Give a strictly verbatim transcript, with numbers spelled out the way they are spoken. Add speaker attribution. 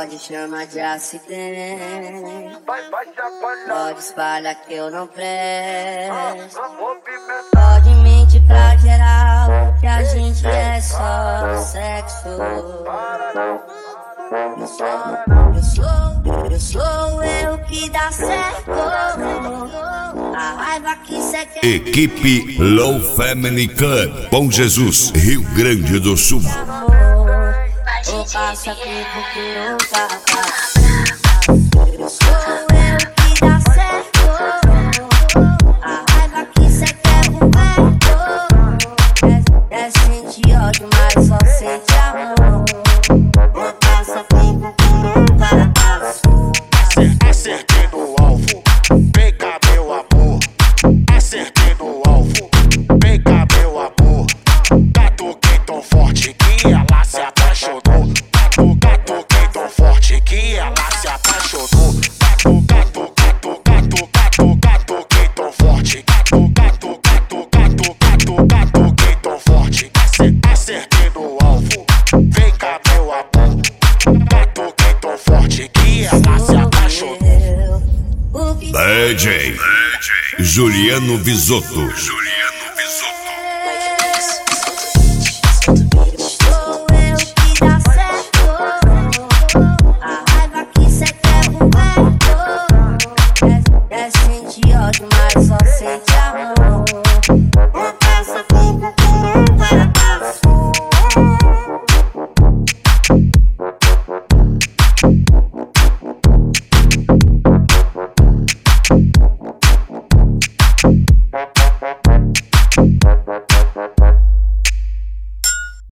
Speaker 1: pode chamar de acidente. Pode espalhar que eu não presto. Pode mentir pra geral que a gente é só sexo. Eu sou, eu sou, eu sou eu que dá certo. A raiva que cê quer.
Speaker 2: Equipe Low Family Club, Bom Jesus, Rio Grande do Sul.
Speaker 1: Ou passa aqui porque eu passo. Eu sou eu que dá certo. A raiva que cê quer comer. É, é sentir ódio, mas só sente amor. Ou passa aqui porque eu passo.
Speaker 3: Acertei no alvo, vem cá meu amor. Acertei no alvo, vem cá meu amor. Catuquei tão forte que ela se apaixonou. Catuquei tão forte que ela se apaixonou. Catu, catu, catu, catu, catuquei tão forte. Catu, catu, catu, catu, catu, catuquei tão forte. Acertei no alvo, vem cá meu amor. Catuquei tão forte que ela se apaixonou.
Speaker 2: D J Juliano Visotto.